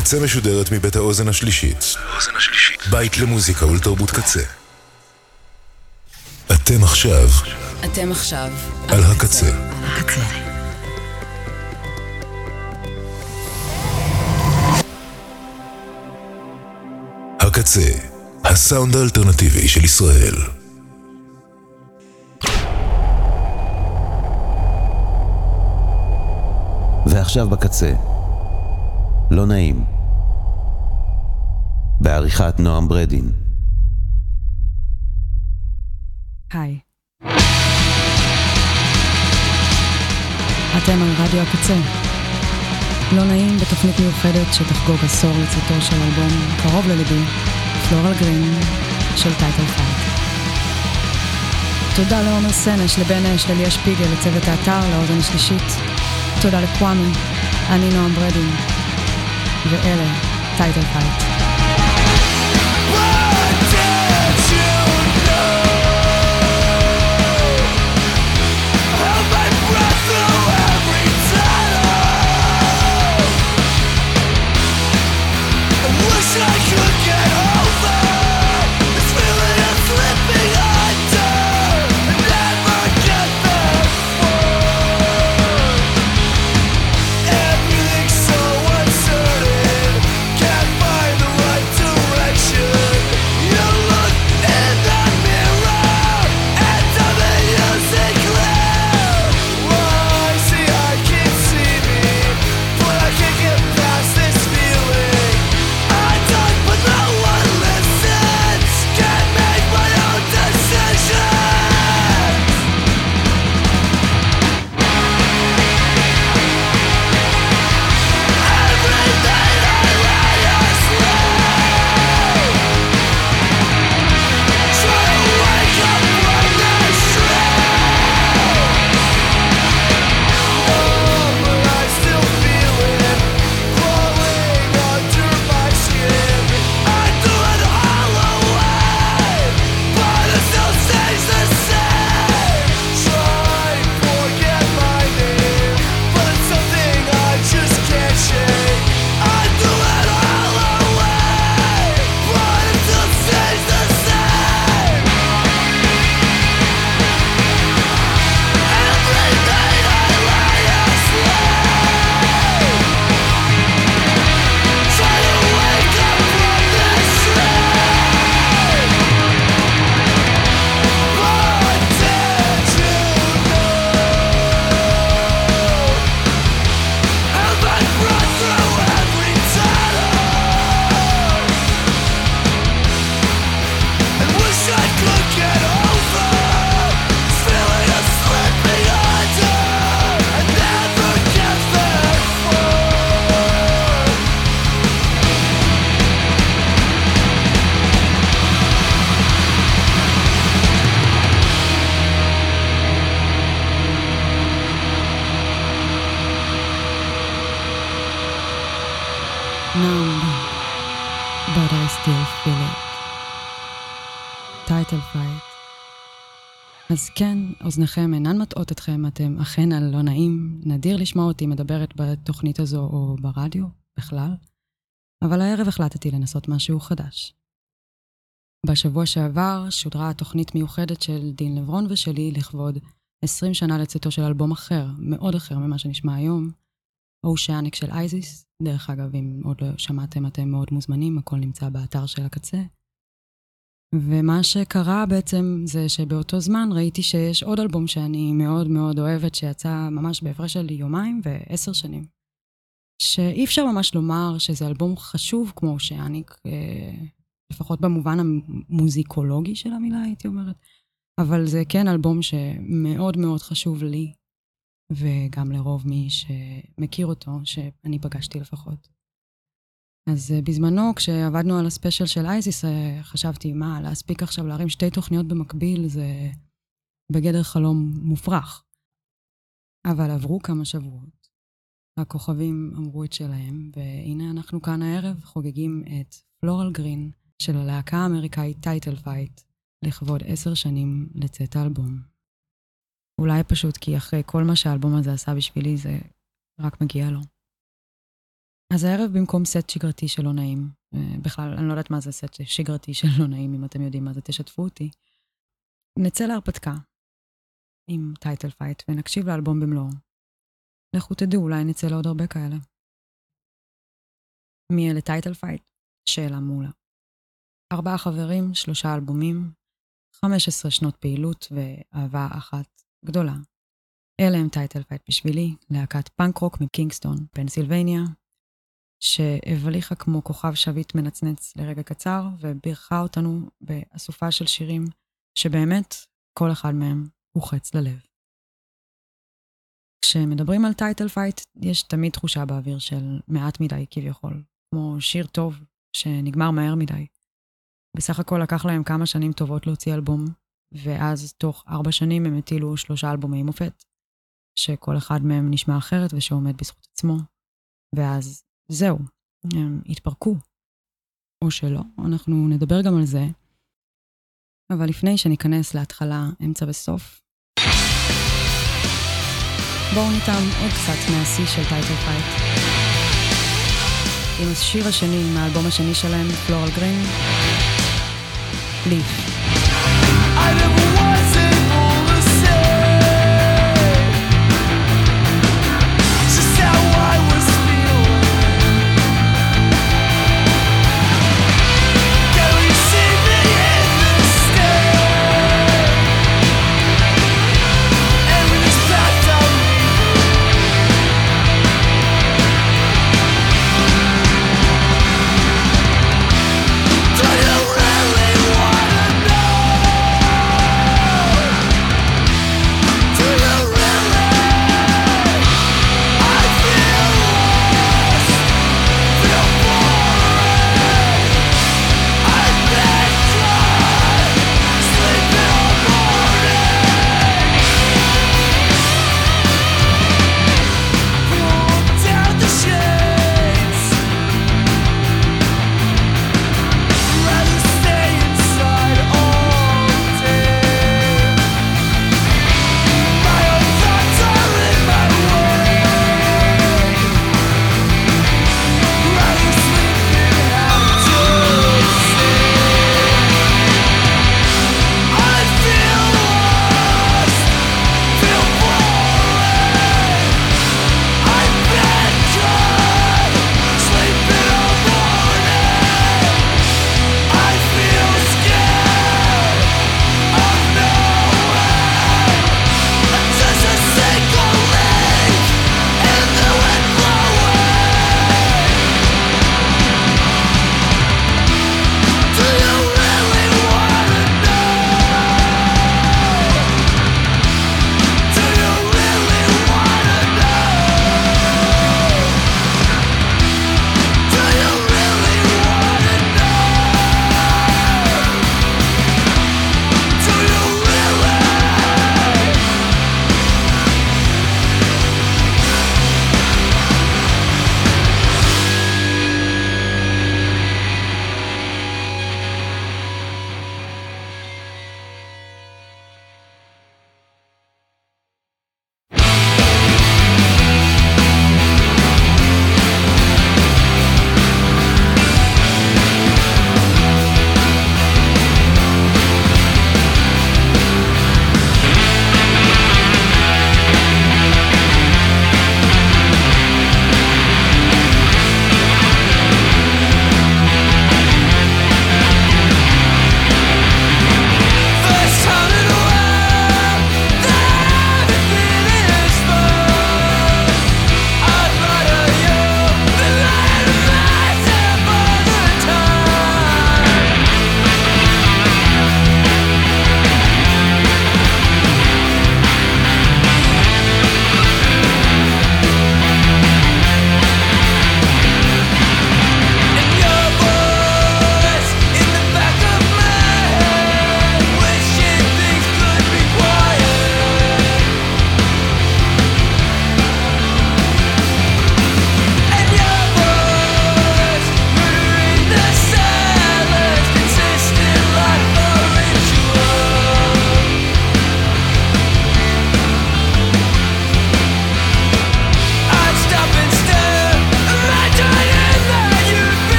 הקצה משודרת מבית האוזן השלישית. בית למוזיקה ולתרבות קצה. אתם עכשיו על הקצה. הקצה, הסאונד האלטרנטיבי של ישראל. ועכשיו בקצה, לא נעים, בעריכת נועם ברדין. היי, אתם על רדיו הקצה. לא נעים בתוכנית מיוחדת שתחגוג עשור לצאתו של אלבום קרוב לליבי, פלורל גרין של טייטל פייט. תודה לעומר סנש, לבן אש, לליה שפיגל, לצוות האתר, לאוזן השלישית. תודה לקוואמי, אני נועם ברדין, ואלה טייטל פייט. אז כן, אוזניכם אינן מטעות אתכם, אתם אכן על לא נעים, נדיר לשמוע אותי מדברת בתוכנית הזו או ברדיו בכלל, אבל הערב החלטתי לנסות משהו חדש. בשבוע שעבר שודרה תוכנית מיוחדת של דין לברון ושלי לכבוד 20 שנה לצאתו של אלבום אחר, מאוד אחר ממה שנשמע היום, אושאניק של אייזיס. דרך אגב, אם עוד לא שמעתם, אתם מאוד מוזמנים, הכל נמצא באתר של הקצה. ומה שקרה בעצם זה שבאותו זמן ראיתי שיש עוד אלבום שאני מאוד מאוד אוהבת, שיצא ממש בהפרש של יומיים ו10 שנים. שאי אפשר ממש לומר שזה אלבום חשוב כמו שאניק, לפחות במובן המוזיקולוגי של המילה הייתי אומרת, אבל זה כן אלבום שמאוד מאוד חשוב לי, וגם לרוב מי שמכיר אותו, שאני פגשתי לפחות. אז בזמנו, כשעבדנו על הספיישל של אייזיס, חשבתי, להספיק עכשיו להרים 2 תוכניות במקביל, זה בגדר חלום מופרך. אבל עברו כמה שבועות, הכוכבים אמרו את שלהם, והנה אנחנו כאן הערב חוגגים את פלורל גרין של הלהקה האמריקאית טייטל פייט, לכבוד 10 שנים לצאת האלבום. אולי פשוט כי אחרי כל מה שהאלבום הזה עשה בשבילי, זה רק מגיע לו. אז הערב במקום סט שגרתי של לא נעים, בכלל, אני לא יודעת מה זה סט שגרתי של לא נעים, אם אתם יודעים מה זה, תשתפו אותי. נצא להרפתקה עם טייטל פייט, ונקשיב לאלבום במלואו. לכו תדעו, אולי נצא לעוד הרבה כאלה. מי אלה טייטל פייט? שאלה מעולה. 4 חברים, 3 אלבומים, 15 שנות פעילות ואהבה אחת גדולה. אלה הם טייטל פייט בשבילי, להקת פאנק רוק מקינגסטון, פנסילבניה, שהבליחה כמו כוכב שביט מנצנץ לרגע קצר, ובירכה אותנו באסופה של שירים, שבאמת כל אחד מהם הוא חץ ללב. כשמדברים על טייטל פייט, יש תמיד תחושה באוויר של מעט מדי כביכול, כמו שיר טוב שנגמר מהר מדי. בסך הכל לקח להם כמה שנים טובות להוציא אלבום, ואז תוך 4 שנים הם הטילו 3 אלבומי מופת, שכל אחד מהם נשמע אחרת ושעומד בזכות עצמו, ואז זהו, הם התפרקו. או שלא, אנחנו נדבר גם על זה, אבל לפני שניכנס להתחלה, אמצע וסוף, בואו ניתן עוד קצת מהשיא של טייטל פייט. עם השיר השני מהאלבום השני שלהם, פלורל גרין, ליף. I never was able to say just how I was feeling. Can we see me in this state? And with this path I'm leaving. Do you really wanna know?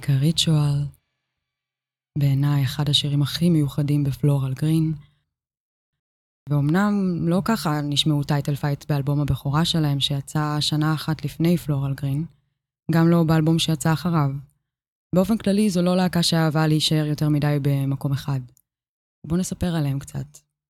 הלהקה ריטואל, בעיניי אחד השירים הכי מיוחדים בפלורל גרין, ואומנם לא ככה נשמעו טייטל פייט באלבום הבכורה שלהם שיצא שנה אחת לפני פלורל גרין, גם לא באלבום שיצא אחריו. באופן כללי זו לא להקה שאהבה להישאר יותר מדי במקום אחד. בואו נספר עליהם קצת.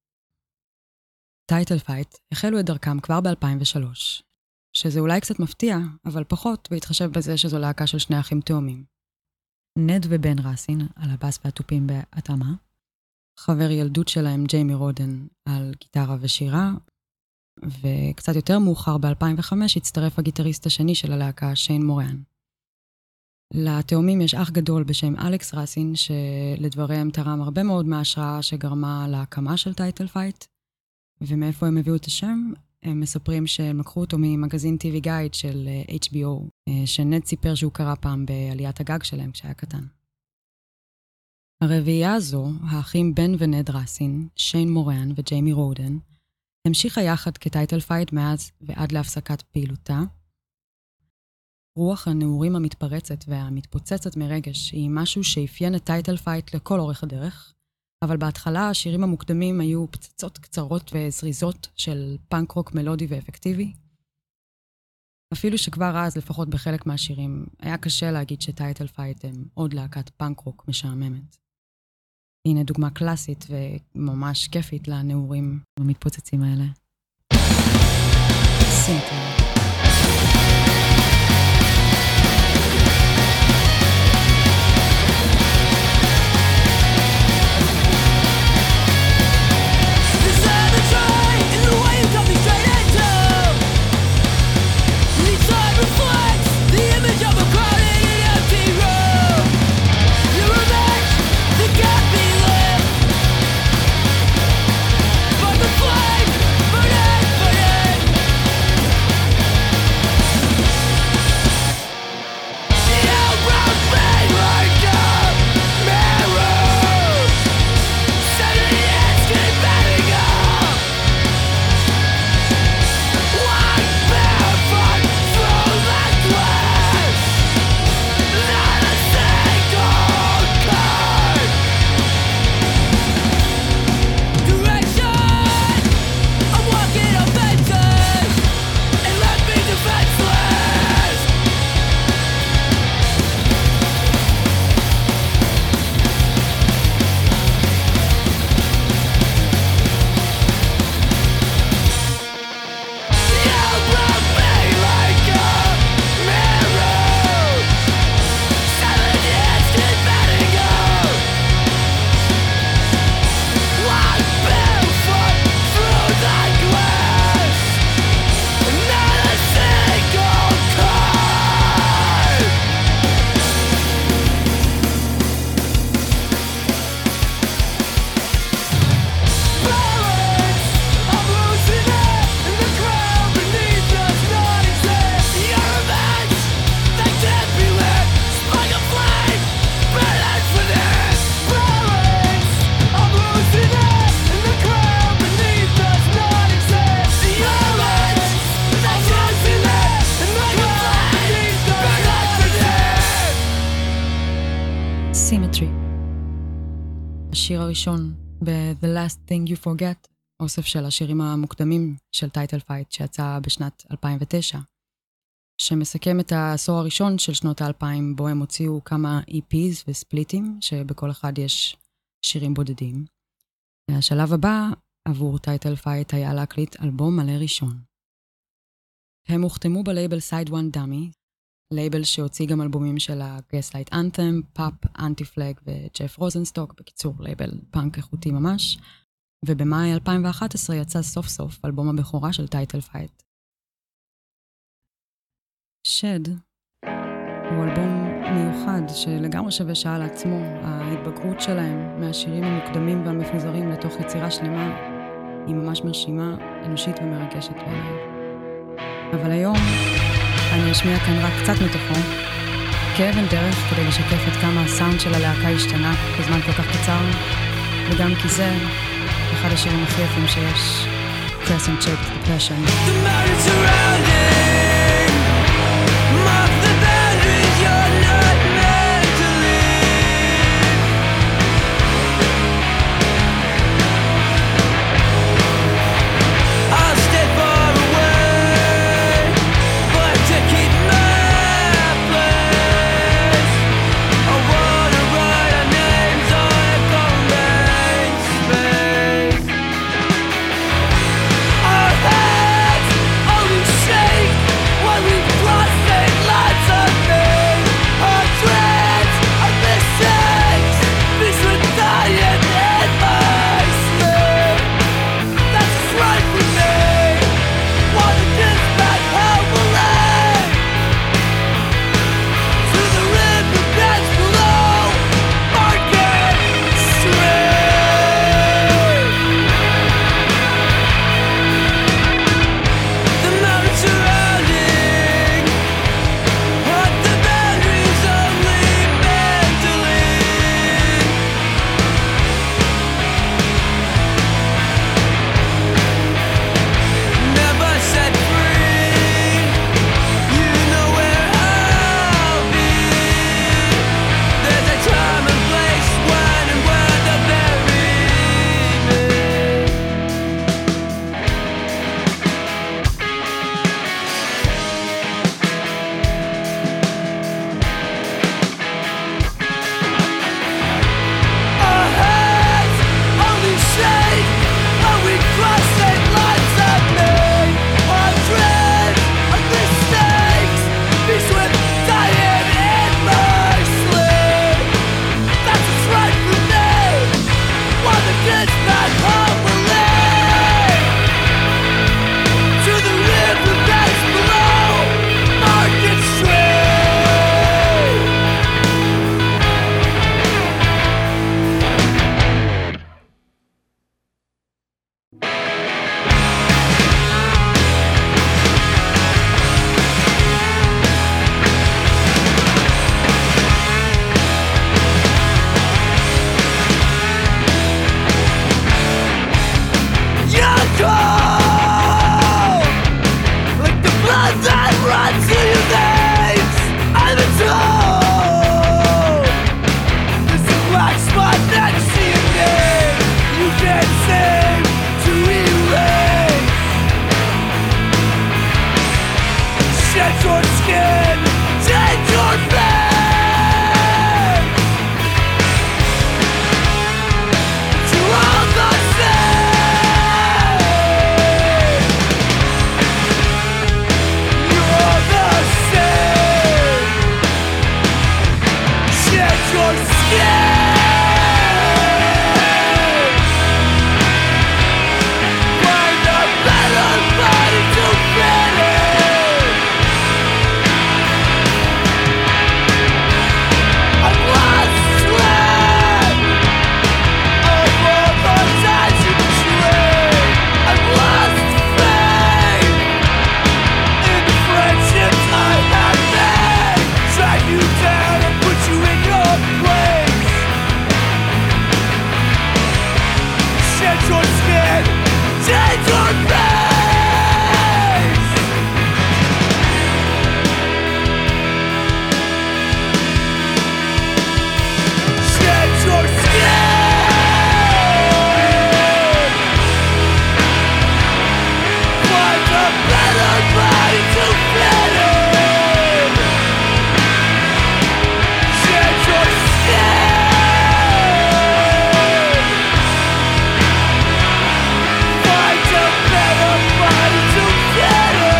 טייטל פייט החלו את דרכם כבר ב-2003, שזה אולי קצת מפתיע, אבל פחות בהתחשב בזה שזו להקה של שני אחים תאומים. נד ובן ראסין על הבאס והטופים בהתאמה, חבר ילדות שלהם ג'יימי רודן על גיטרה ושירה, וקצת יותר מאוחר ב-2005 הצטרף הגיטריסט השני של הלהקה, שיין מוריאן. לתאומים יש אח גדול בשם אלכס ראסין, שלדבריהם תרם הרבה מאוד מההשראה שגרמה להקמה של טייטל פייט, ומאיפה הם הביאו את השם? הם מספרים שהם לקחו אותו ממגזין TV גייד של HBO, שנד סיפר שהוא קרא פעם בעליית הגג שלהם כשהיה קטן. הרביעייה הזו, האחים בן ונד ראסין, שיין מוריאן וג'יימי רודן, המשיכה יחד כטייטל פייט מאז ועד להפסקת פעילותה. רוח הנעורים המתפרצת והמתפוצצת מרגש היא משהו שאפיין את טייטל פייט לכל אורך הדרך, אבל בהתחלה השירים המוקדמים היו פצצות קצרות וזריזות של פאנק רוק מלודי ואפקטיבי. אפילו שכבר אז, לפחות בחלק מהשירים, היה קשה להגיד שטייטל פייט הם עוד להקת פאנק רוק משעממת. הנה דוגמה קלאסית וממש כיפית לנעורים המתפוצצים האלה. סינטר. השיר הראשון ב-The Last Thing You Forget, אוסף של השירים המוקדמים של טייטל פייט שיצא בשנת 2009, שמסכם את העשור הראשון של שנות ה-2000, בו הם הוציאו כמה EPs וספליטים, שבכל אחד יש שירים בודדים. השלב הבא עבור טייטל פייט היה להקליט אלבום מלא ראשון. הם הוחתמו בלייבל Side One Dummy, לייבל שהוציא גם אלבומים של ה-Gaslight Anthem, פאפ, אנטי-פלג וג'ף רוזנסטוק, בקיצור לייבל פאנק איכותי ממש, ובמאי 2011 יצא סוף סוף אלבום הבכורה של טייטל פייט. שד הוא אלבום מיוחד שלגמרי שווה שעה לעצמו. ההתבגרות שלהם מהשירים המוקדמים והמפוזרים לתוך יצירה שלמה היא ממש מרשימה, אנושית ומרגשת בעיניי. אבל היום אני אשמיע כאן רק קצת מתוכו, כאבן דרך כדי לשקף את כמה הסאונד של הלהקה השתנה בזמן כל כך קצר, וגם כי זה אחד השירים הכי יפים שיש, Crescent Shaped Depression. The mountains surrounding, mark the boundaries, you're not meant to your skin. Find a better body to fit in. I've lost track of all the times you betrayed. I've lost faith in the friendships I have made. Drag you down and put you in your place. Shed your skin, change your face. Shed your skin. Find a better body to fit in. Shed your skin. Find a better body to fit in.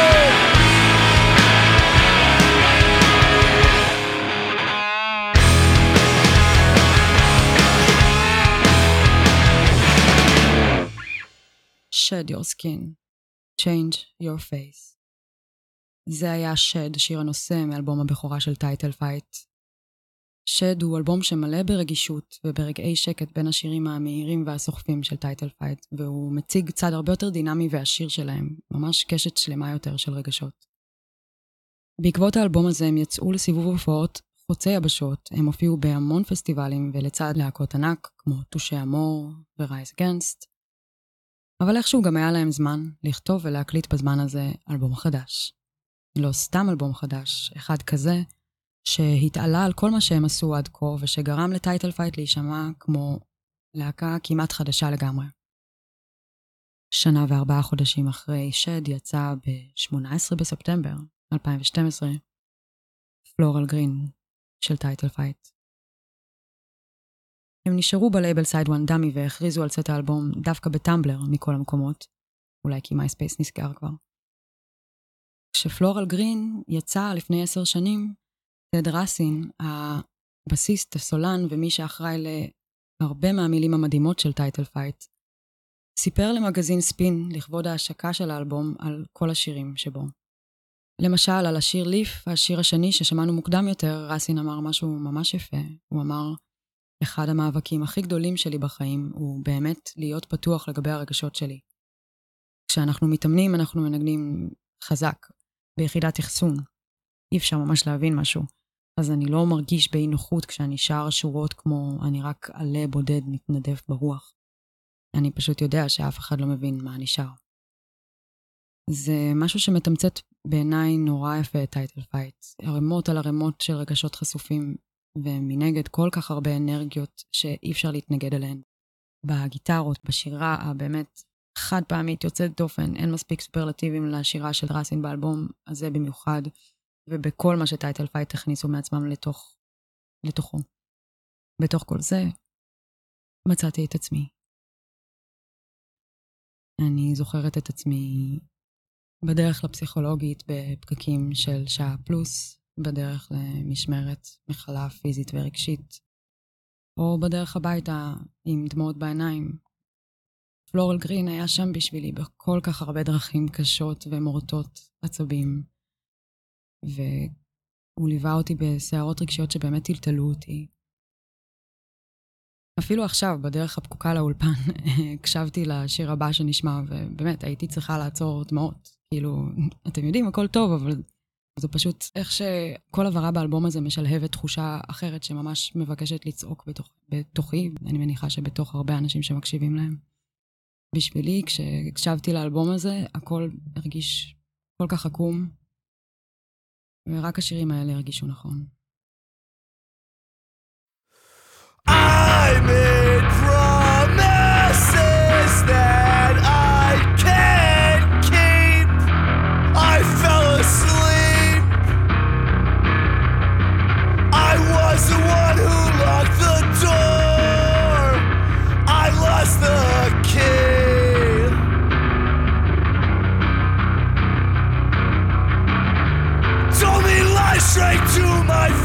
Shed your skin, change your face. זה היה Shed, שיר הנושא מאלבום הבכורה של טייטל פייט. Shed הוא אלבום שמלא ברגישות וברגעי שקט בין השירים המהירים והסוחפים של טייטל פייט, והוא מציג צד הרבה יותר דינמי והשיר שלהם, ממש קשת שלמה יותר של רגשות. בעקבות האלבום הזה הם יצאו לסיבוב הופעות חוצי יבשות, הם הופיעו בהמון פסטיבלים ולצד להקות ענק כמו טושי אמור ו-Rise Against, אבל איכשהו גם היה להם זמן לכתוב ולהקליט בזמן הזה אלבום חדש. לא סתם אלבום חדש, אחד כזה שהתעלה על כל מה שהם עשו עד כה ושגרם לטייטל פייט להישמע כמו להקה כמעט חדשה לגמרי. 1.4 חודשים אחרי Shed יצא ב-18 בספטמבר 2012 פלורל גרין של טייטל פייט. הם נשארו בלייבל סייד 1 דאמי והכריזו על צאת האלבום דווקא בטמבלר מכל המקומות, אולי כי מייספייס נסגר כבר. כשפלורל גרין יצא לפני 10 שנים, טד רסין, הבסיסט, הסולן ומי שאחראי להרבה מהמילים המדהימות של טייטל פייט, סיפר למגזין ספין לכבוד ההשקה של האלבום על כל השירים שבו. למשל, על השיר ליף, השיר השני ששמענו מוקדם יותר, רסין אמר משהו ממש יפה. הוא אמר, אחד המאבקים הכי גדולים שלי בחיים הוא באמת להיות פתוח לגבי הרגשות שלי. כשאנחנו מתאמנים, אנחנו מנגנים חזק, ביחידת אחסון. אי אפשר ממש להבין משהו. אז אני לא מרגיש באי נוחות כשאני שר שורות כמו אני רק עלה בודד מתנדף ברוח. אני פשוט יודע שאף אחד לא מבין מה אני שר. זה משהו שמתמצת בעיניי נורא יפה את טייטל פייט. הרמות על הרמות של רגשות חשופים, ומנגד כל כך הרבה אנרגיות שאי אפשר להתנגד עליהן. בגיטרות, בשירה הבאמת חד פעמית יוצאת דופן, אין מספיק סופרלטיבים לשירה של רסין באלבום הזה במיוחד, ובכל מה שטייטל פייט הכניסו מעצמם לתוכו. בתוך כל זה מצאתי את עצמי. אני זוכרת את עצמי בדרך לפסיכולוגית בפקקים של שעה פלוס, בדרך למשמרת מחלה פיזית ורגשית, או בדרך הביתה עם דמעות בעיניים. פלורל גרין היה שם בשבילי בכל כך הרבה דרכים קשות ומורטות עצבים, והוא ליווה אותי בסערות רגשיות שבאמת טלטלו אותי. אפילו עכשיו, בדרך הפקוקה לאולפן, הקשבתי לשיר הבא שנשמע, ובאמת הייתי צריכה לעצור דמעות. כאילו, אתם יודעים, הכל טוב, אבל זה פשוט איך שכל עברה באלבום הזה משלהבת תחושה אחרת שממש מבקשת לצעוק בתוכי, אני מניחה שבתוך הרבה אנשים שמקשיבים להם. בשבילי, כשהקשבתי לאלבום הזה, הכל הרגיש כל כך עקום, ורק השירים האלה הרגישו נכון. I made promises that I can't keep. I fell asleep. I was the one who locked the door. I lost the key. Told me lies straight to my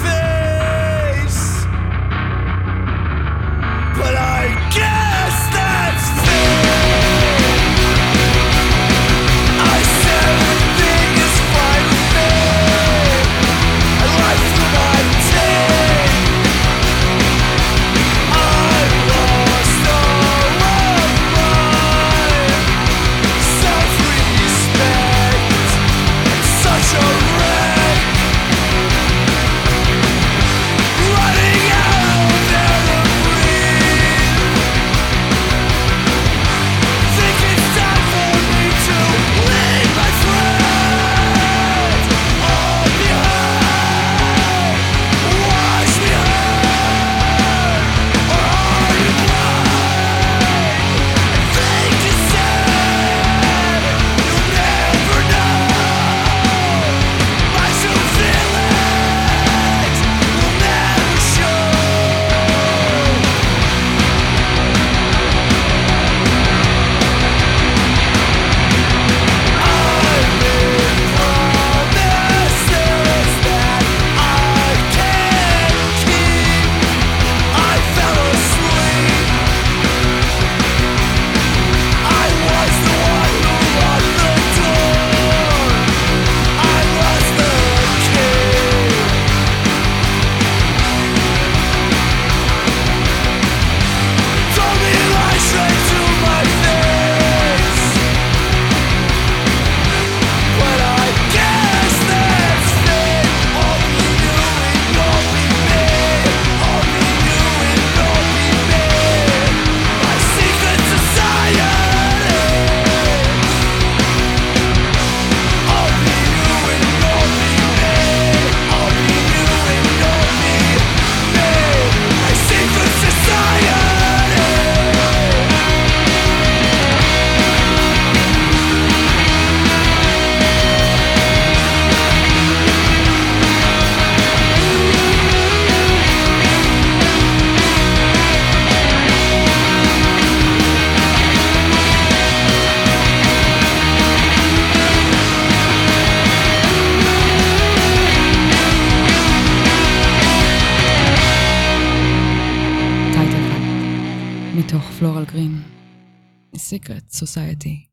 מתוך פלורל גרין, Secret Society.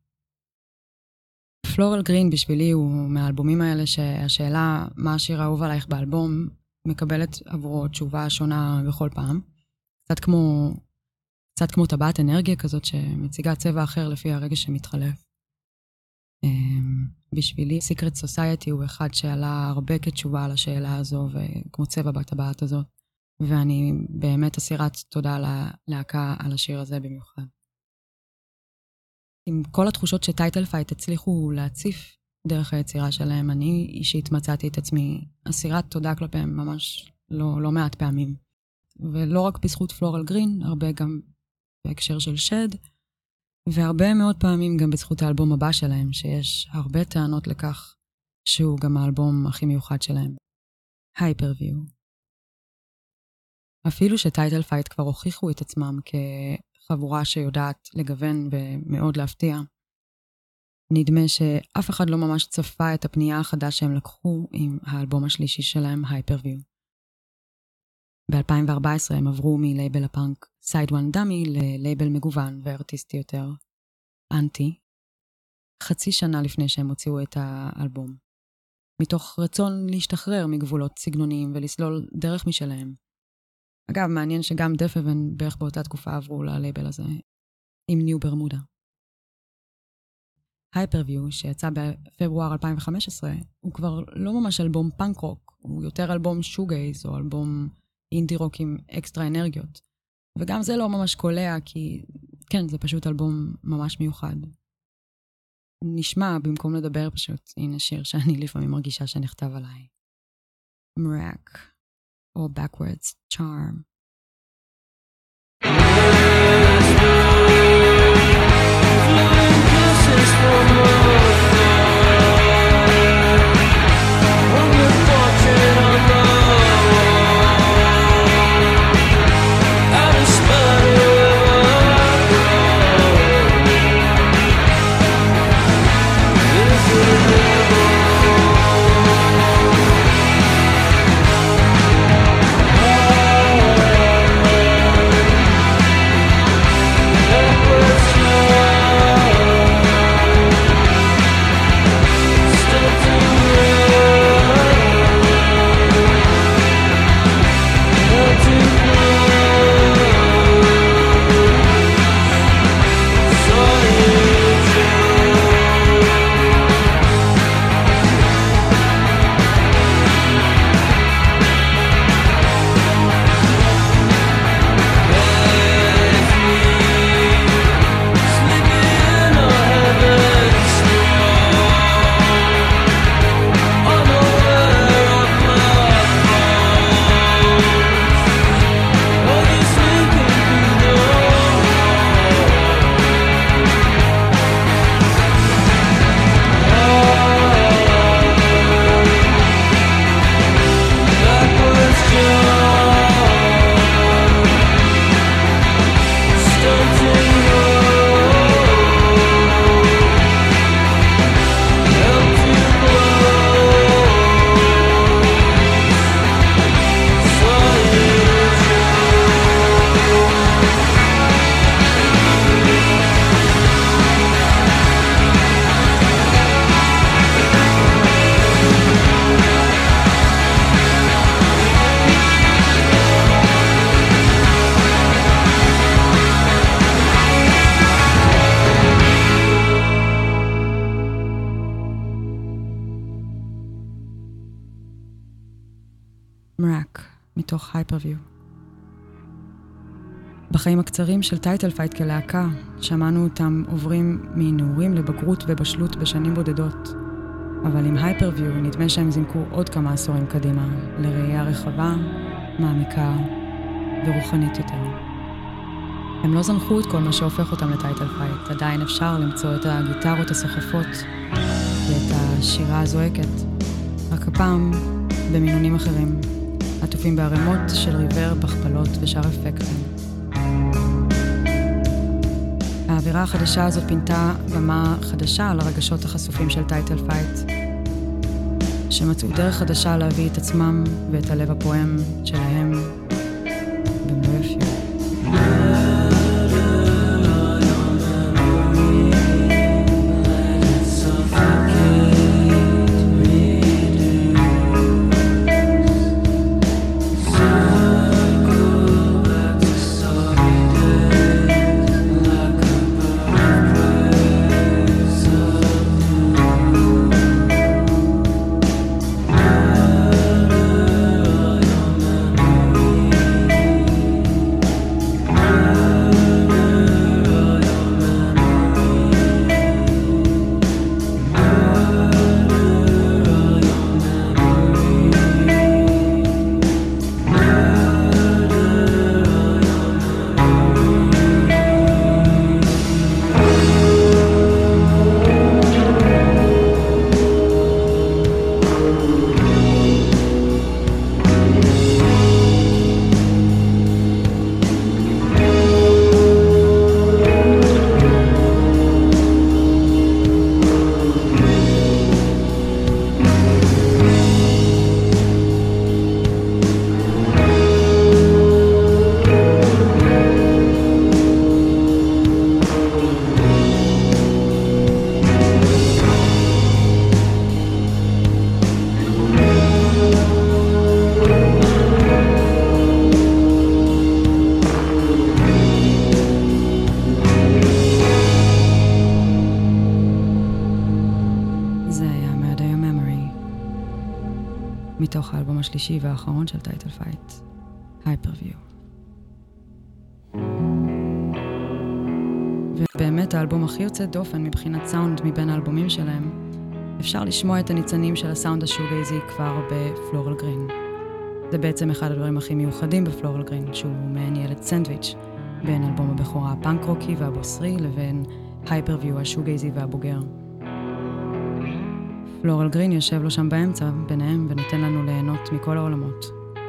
פלורל גרין בשבילי הוא מהאלבומים האלה שהשאלה מה השיר האהוב עלייך באלבום מקבלת עבורו תשובה שונה בכל פעם. קצת כמו טבעת אנרגיה כזאת שמציגה צבע אחר לפי הרגע שמתחלף. בשבילי Secret Society הוא אחד שעלה הרבה כתשובה על השאלה הזו וכמו צבע בטבעת הזאת. ואני באמת אסירת תודה ללהקה על השיר הזה במיוחד. עם כל התחושות שטייטל פייט הצליחו להציף דרך היצירה שלהם, אני אישית מצאתי את עצמי אסירת תודה כלפיהם ממש לא מעט פעמים. ולא רק בזכות פלורל גרין, הרבה גם בהקשר של שד, והרבה מאוד פעמים גם בזכות האלבום הבא שלהם, שיש הרבה טענות לכך שהוא גם האלבום הכי מיוחד שלהם. הייפרוויו. אפילו שטייטל פייט כבר הוכיחו את עצמם כחבורה שיודעת לגוון ומאוד להפתיע, נדמה שאף אחד לא ממש צפה את הפנייה החדש שהם לקחו עם האלבום השלישי שלהם, הייפרוויו. ב-2014 הם עברו מלייבל הפאנק סייד וואן דאמי ללייבל מגוון וארטיסטי יותר, אנטי, חצי שנה לפני שהם הוציאו את האלבום. מתוך רצון להשתחרר מגבולות סגנוניים ולסלול דרך משלהם. אגב, מעניין שגם דף אבן בערך באותה תקופה עברו ללייבל הזה, עם ניו ברמודה. הייפרוויו, שיצא בפברואר 2015, הוא כבר לא ממש אלבום פאנק רוק, הוא יותר אלבום שוגייז או אלבום אינדי רוק עם אקסטרה אנרגיות. וגם זה לא ממש קולע, כי כן, זה פשוט אלבום ממש מיוחד. נשמע במקום לדבר פשוט, הנה שיר שאני לפעמים מרגישה שנכתב עליי. מראק. or backwards charm. מראק, מתוך הייפרוויו. בחיים הקצרים של טייטל פייט כלהקה, שמענו אותם עוברים מנעורים לבגרות ובשלות בשנים בודדות. אבל עם הייפרוויו נדמה שהם זינקו עוד כמה עשורים קדימה, לראייה רחבה, מעמיקה ורוחנית יותר. הם לא זנחו את כל מה שהופך אותם לטייטל פייט, עדיין אפשר למצוא את הגיטרות הסוחפות ואת השירה הזועקת, רק הפעם במינונים אחרים, עטופים בערימות של ריבר, בכפלות ושאר אפקטים. האווירה החדשה הזאת פינתה במה חדשה על הרגשות החשופים של טייטל פייט, שמצאו דרך חדשה להביא את עצמם ואת הלב הפועם שלהם במלוא יופי. מתוך האלבום השלישי והאחרון של טייטל פייט, Hyperview. ובאמת האלבום הכי יוצא דופן מבחינת סאונד מבין האלבומים שלהם, אפשר לשמוע את הניצנים של הסאונד השוגייזי כבר בפלורל גרין. זה בעצם אחד הדברים הכי מיוחדים בפלורל גרין, שהוא מעין ילד סנדוויץ' בין אלבום הבכורה הפאנק רוקי והבוסרי לבין הייפרוויו השוגייזי והבוגר. פלורל גרין יושב לו שם באמצע ביניהם ונותן לנו ליהנות מכל העולמות.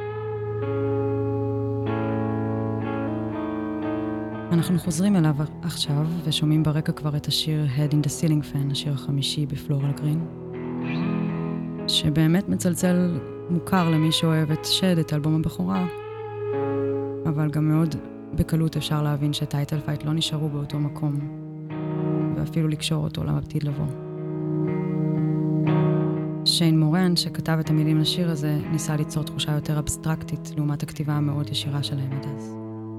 אנחנו חוזרים אליו עכשיו ושומעים ברקע כבר את השיר Head in the Ceiling Fan, השיר החמישי בפלורל גרין, שבאמת מצלצל מוכר למי שאוהב את שד, את אלבום הבכורה, אבל גם מאוד בקלות אפשר להבין שטייטל פייט לא נשארו באותו מקום, ואפילו לקשור אותו לעתיד לבוא. שיין מורן, שכתב את המילים לשיר הזה, ניסה ליצור תחושה יותר אבסטרקטית לעומת הכתיבה המאוד ישירה שלהם עד אז.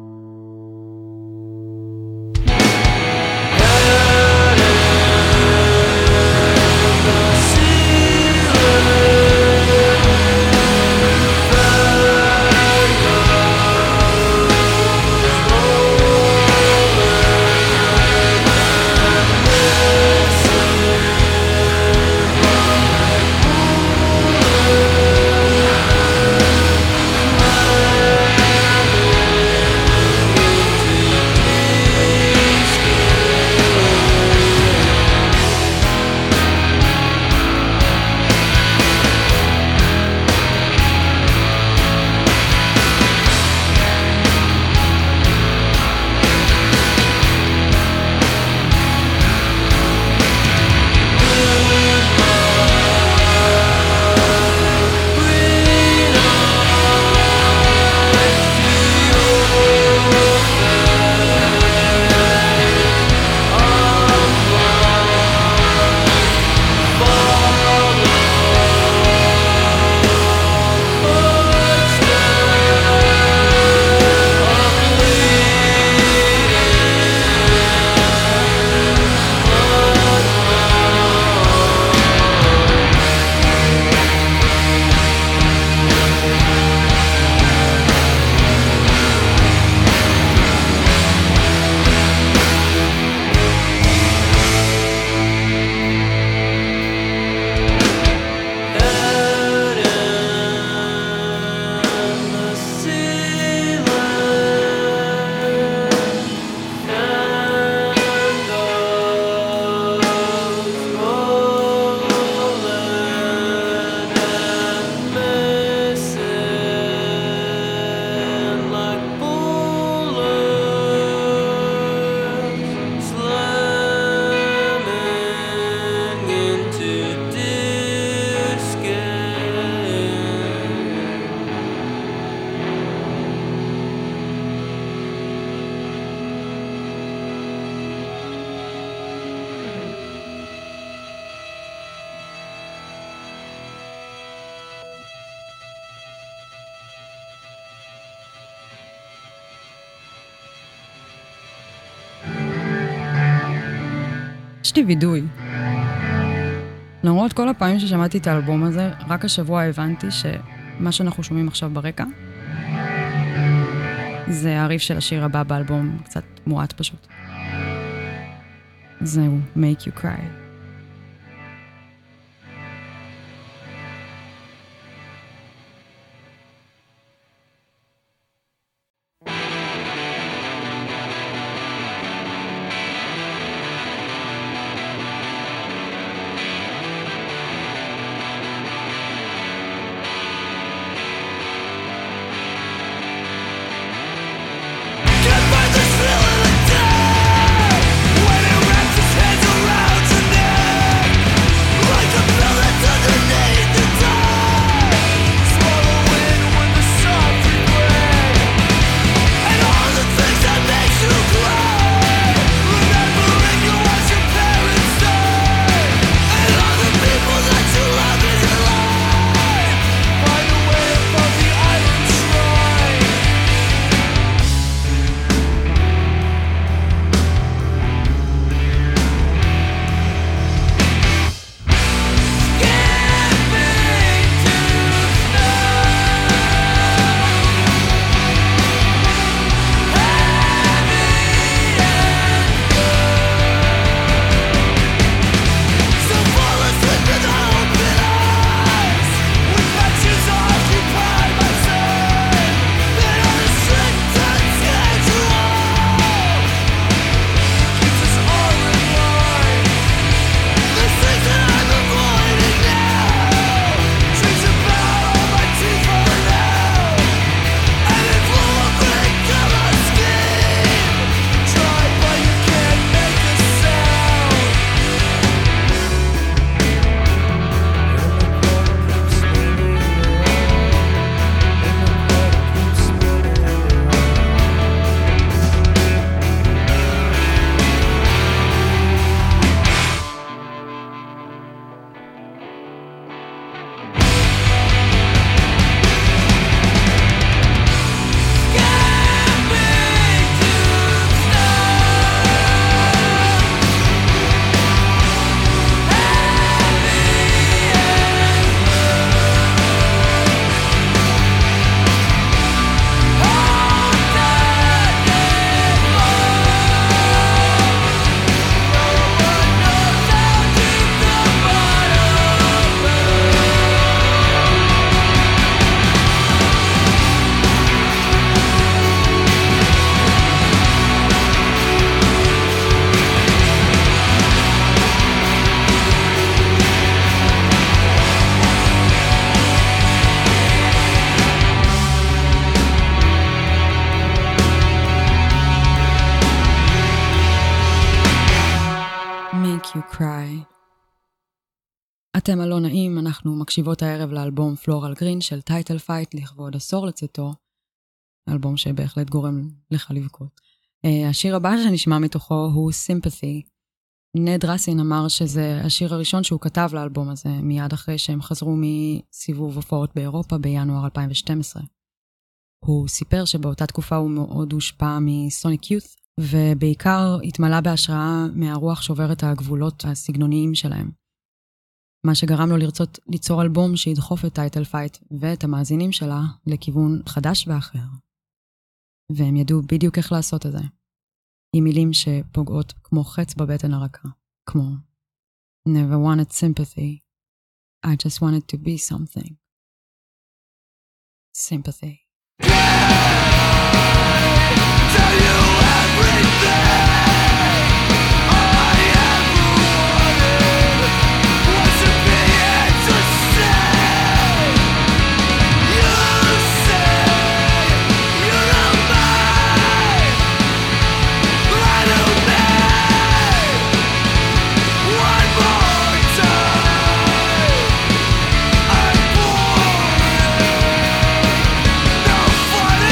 יש לי וידוי. למרות כל הפעמים ששמעתי את האלבום הזה, רק השבוע הבנתי שמה שאנחנו שומעים עכשיו ברקע זה הריף של השיר הבא באלבום, קצת מועט פשוט. זהו, Make You Cry. When it wraps its hands around your neck. You Cry. אתם על לא נעים, אנחנו מקשיבות הערב לאלבום פלורל גרין של טייטל פייט לכבוד עשור לצאתו, אלבום שבהחלט גורם לך לבכות. השיר הבא שנשמע מתוכו הוא Sympathy. נד רסין אמר שזה השיר הראשון שהוא כתב לאלבום הזה, מיד אחרי שהם חזרו מסיבוב הופעות באירופה בינואר 2012. הוא סיפר שבאותה תקופה הוא מאוד הושפע מסוניק יות' ובעיקר התמלא בהשראה מהרוח שובר את הגבולות הסגנוניים שלהם. מה שגרם לו לרצות ליצור אלבום שידחוף את טייטל פייט ואת המאזינים שלה לכיוון חדש ואחר. והם ידעו בדיוק איך לעשות את זה. עם מילים שפוגעות כמו חץ בבטן הרכה. כמו Never wanted sympathy. I just wanted to be something. Sympathy. Tell you everything I ever wanted was to be able to say. You say you love me, lie to me one more time. I'm boring, no fun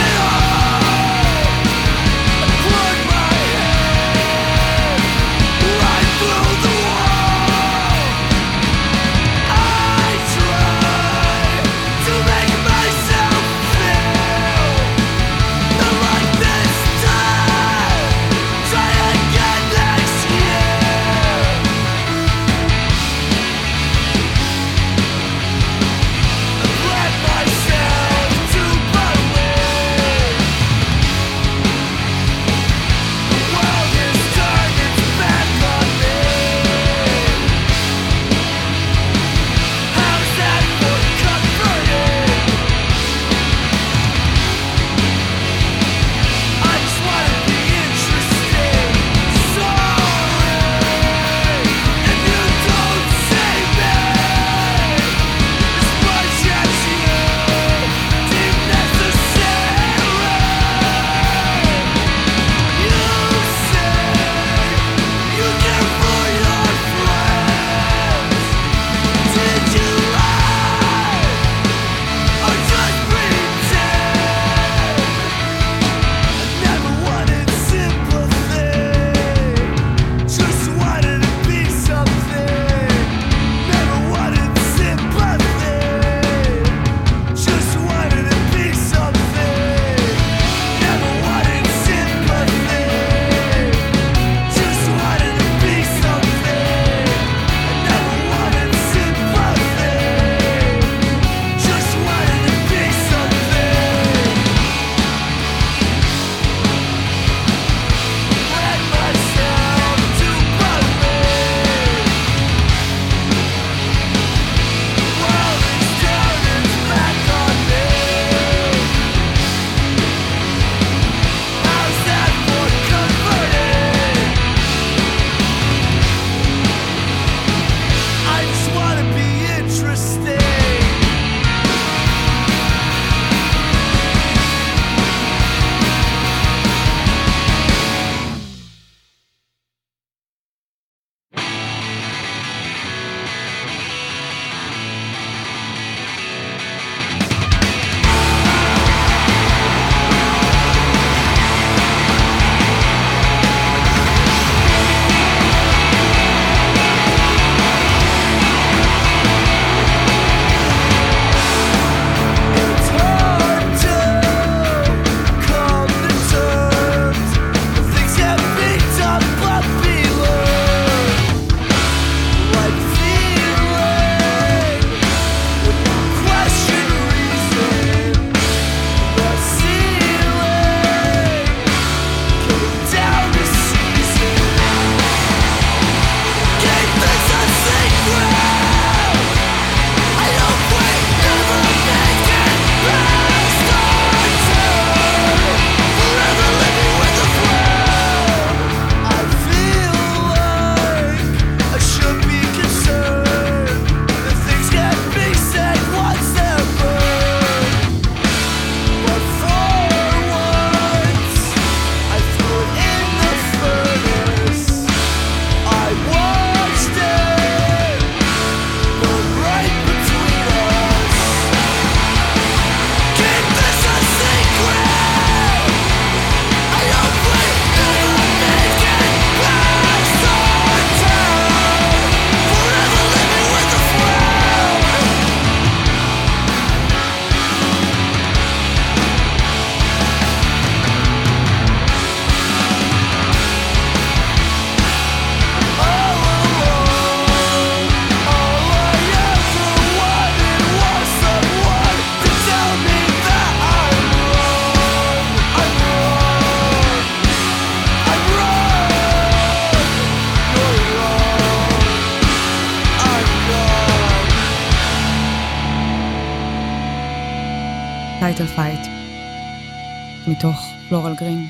טייטל פייט, מתוך פלורל גרין.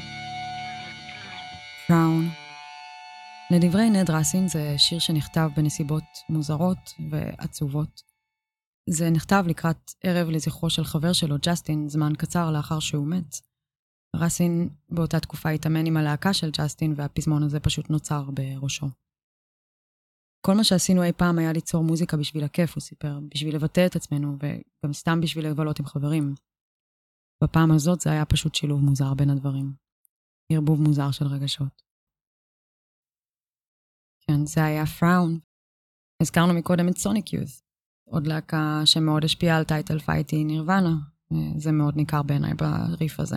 פראון. לדברי נד ראסין זה שיר שנכתב בנסיבות מוזרות ועצובות. זה נכתב לקראת ערב לזכרו של חבר שלו, ג'סטין, זמן קצר לאחר שהוא מת. ראסין באותה תקופה התאמן עם הלהקה של ג'סטין, והפזמון הזה פשוט נוצר בראשו. כל מה שעשינו אי פעם היה ליצור מוזיקה בשביל הכיף, הוא סיפר, בשביל לבטא את עצמנו, וגם סתם בשביל לבלות עם חברים. בפעם הזאת זה היה פשוט שילוב מוזר בין הדברים. ערבוב מוזר של רגשות. כן, זה היה פראון. הזכרנו מקודם את סוניק יות', עוד להקה שמאוד השפיעה על טייטל פייט היא נירוונה. זה מאוד ניכר בעיניי בריף הזה.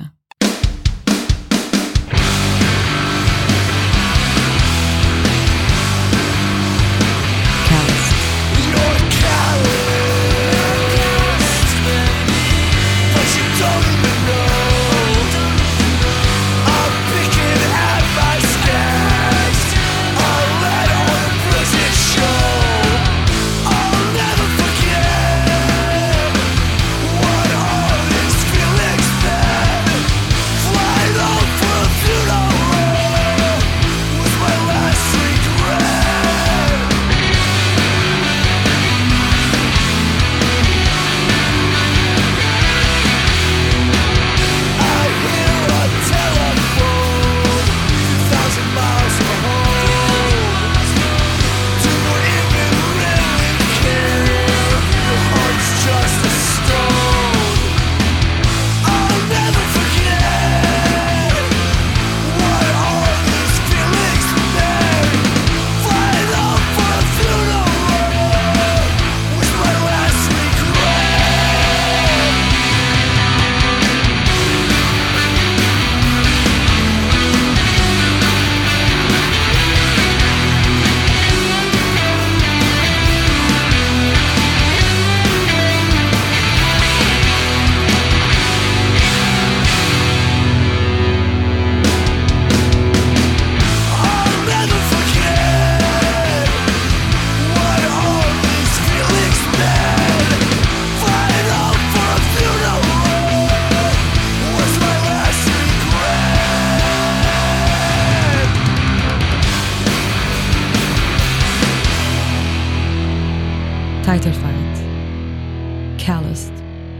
טייטל פייט. Calloused.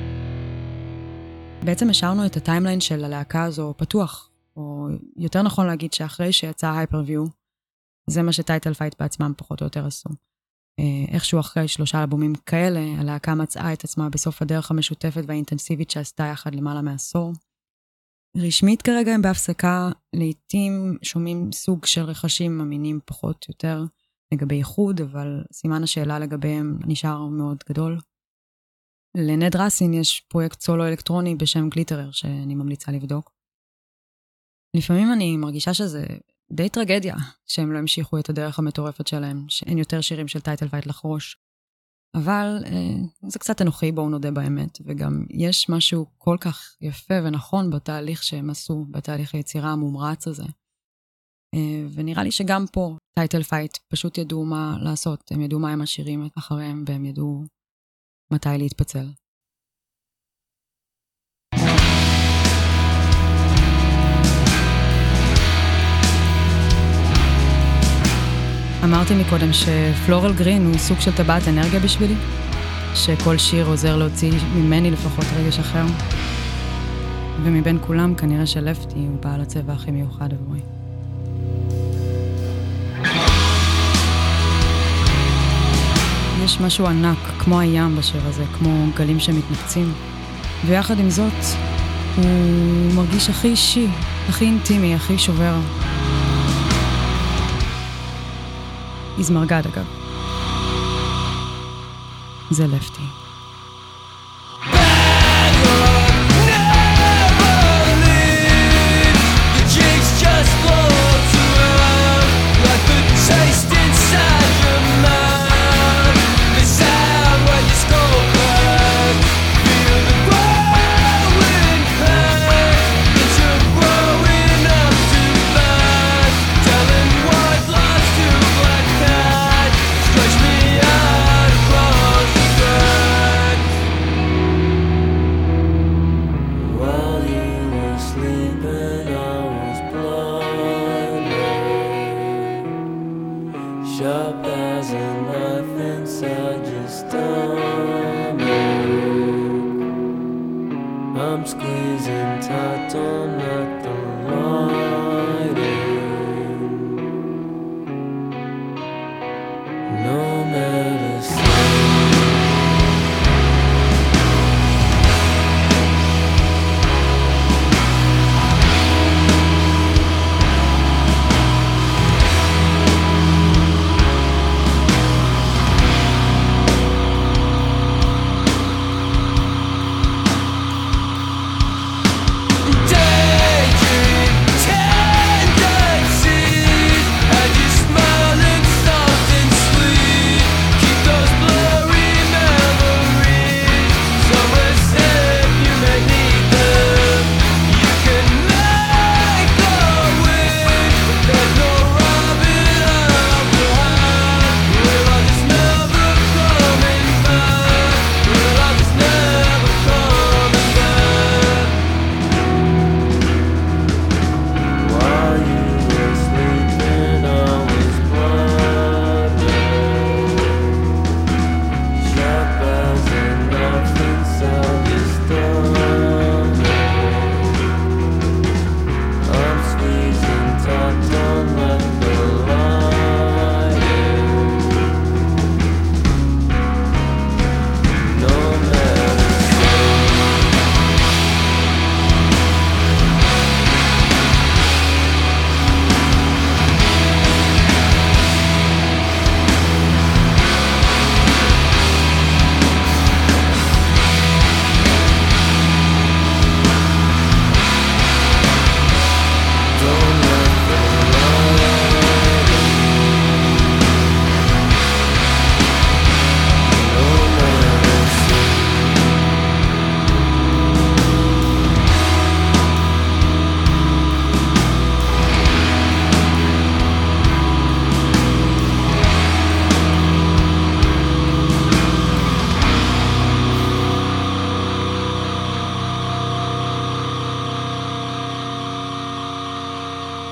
בעצם השארנו את הטיימליין של הלהקה הזו פתוח, או יותר נכון להגיד שאחרי שיצא הייפרוויו, זה מה שטייטל פייט בעצמם פחות או יותר עשו. איכשהו אחרי 3 אלבומים כאלה, הלהקה מצאה את עצמה בסוף הדרך המשותפת והאינטנסיבית שעשתה יחד למעלה מעשור. רשמית כרגע הם בהפסקה, לעתים שומעים סוג של רכשים אמינים פחות או יותר לגבי ייחוד, אבל סימן השאלה לגביהם נשאר מאוד גדול. לנד ראסין יש פרויקט סולו אלקטרוני בשם גליטרר שאני ממליצה לבדוק. לפעמים אני מרגישה שזה די טרגדיה שהם לא המשיכו את הדרך המטורפת שלהם, שאין יותר שירים של טייטל פייט לחרוש. אבל זה קצת אנוכי, בואו נודה באמת, וגם יש משהו כל כך יפה ונכון בתהליך שהם עשו, בתהליך היצירה המומרץ הזה. ונראה לי שגם פה טייטל פייט פשוט ידעו מה לעשות, הם ידעו מה הם השירים אחריהם, והם ידעו מתי להתפצל. אמרתי מקודם שפלורל גרין הוא סוג של טבעת אנרגיה בשבילי, שכל שיר עוזר להוציא ממני לפחות רגש אחר, ומבין כולם כנראה שלפטי הוא בעל הצבע הכי מיוחד עבורי. יש משהו ענק, כמו הים בשיר הזה, כמו גלים שמתנפצים, ויחד עם זאת, הוא מרגיש הכי אישי, הכי אינטימי, הכי שובר. איזמרגד אגב. זה לפטי. Stretch me out across the ground.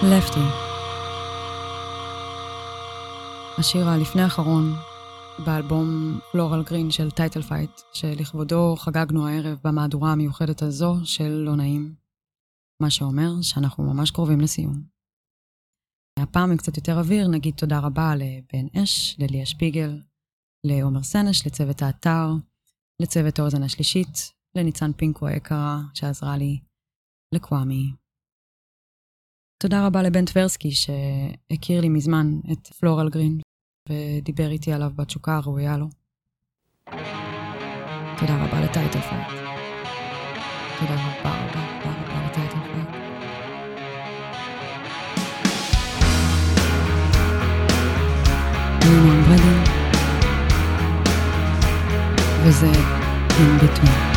לפטי. השיר הלפני האחרון באלבום פלורל גרין של טייטל פייט, שלכבודו חגגנו הערב במהדורה המיוחדת הזו של לא נעים, מה שאומר שאנחנו ממש קרובים לסיום. הפעם עם קצת יותר אוויר נגיד תודה רבה לבן אש, לליה שפיגל, לעומר סנש, לצוות האתר, לצוות האוזן השלישית, לניצן פינקו היקרה שעזרה לי, לקוואמי. תודה רבה לבן טברסקי שהכיר לי מזמן את פלורל גרין ודיבר איתי עליו בתשוקה הראויה לו. תודה רבה לטייטל פייט. תודה רבה לטייטל פייט. אני נועם ברדין וזה In Between.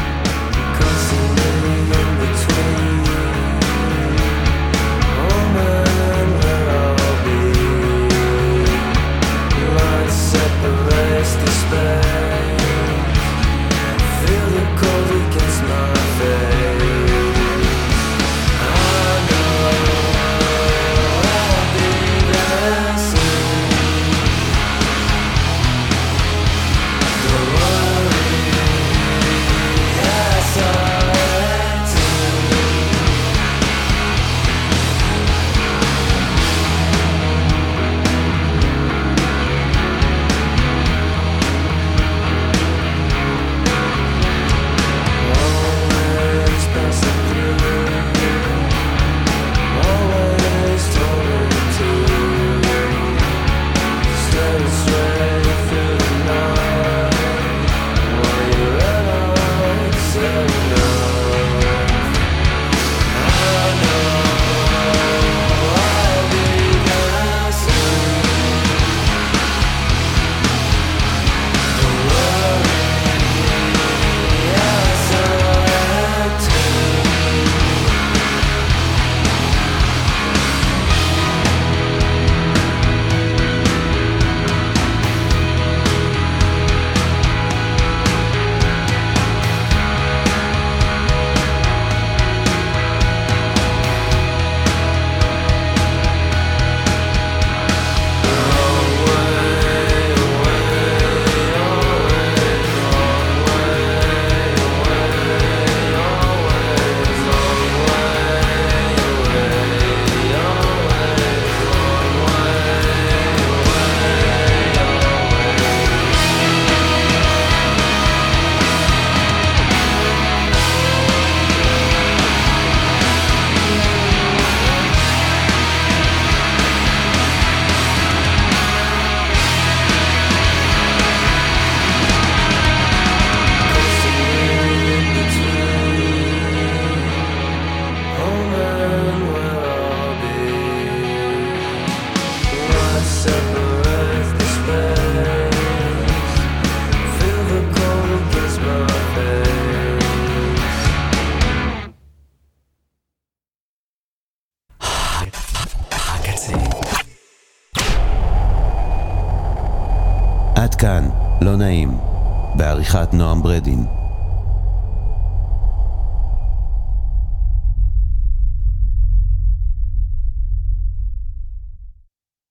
עד כאן, לא נעים, בעריכת נועם ברדין.